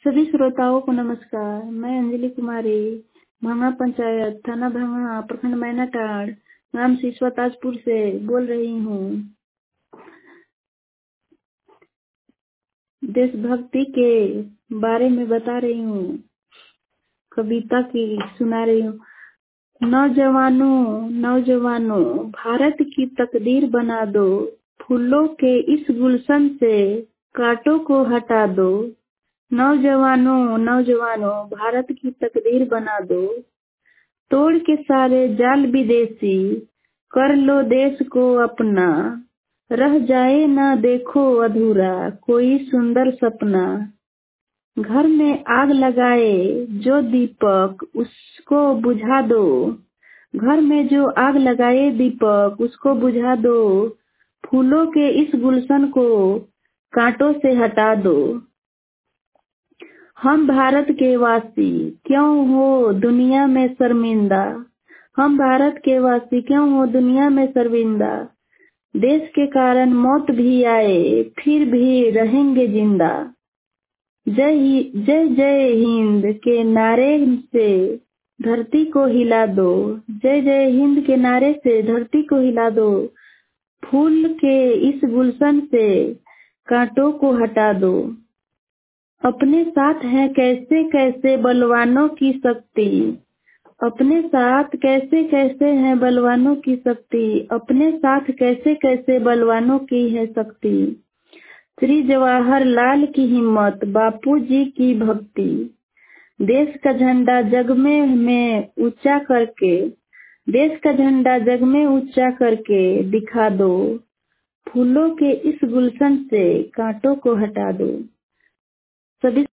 सभी श्रोताओं को नमस्कार। मैं अंजलि कुमारी, भांगा पंचायत, थाना भांगा, प्रखंड मैनाटाड़, ग्राम सिसवा ताजपुर से बोल रही हूँ। देशभक्ति के बारे में बता रही हूँ, कविता की सुना रही हूँ। नौजवानों नौजवानों, भारत की तकदीर बना दो, फूलों के इस गुलशन से कांटों को हटा दो। नौजवानों नौजवानों, भारत की तकदीर बना दो, तोड़ के सारे जाल विदेशी, कर लो देश को अपना, रह जाए ना देखो अधूरा कोई सुंदर सपना। घर में आग लगाए जो दीपक उसको बुझा दो, घर में जो आग लगाए दीपक उसको बुझा दो, फूलों के इस गुलशन को कांटों से हटा दो। हम भारत के वासी क्यों हो दुनिया में शर्मिंदा, हम भारत के वासी क्यों हो दुनिया में शर्मिंदा। देश के कारण मौत भी आए फिर भी रहेंगे जिंदा। जय जय जय हिंद के नारे से धरती को हिला दो, जय जय हिंद के नारे से धरती को हिला दो, फूल के इस गुलशन से कांटों को हटा दो। अपने साथ है कैसे कैसे बलवानों की शक्ति, अपने साथ कैसे कैसे है बलवानों की शक्ति, अपने साथ कैसे कैसे बलवानों की है शक्ति। श्री जवाहरलाल की हिम्मत, बापूजी की भक्ति, देश का झंडा जग में ऊंचा करके, देश का झंडा जग में ऊंचा करके दिखा दो, फूलों के इस गुलशन से कांटों को हटा दो। सभी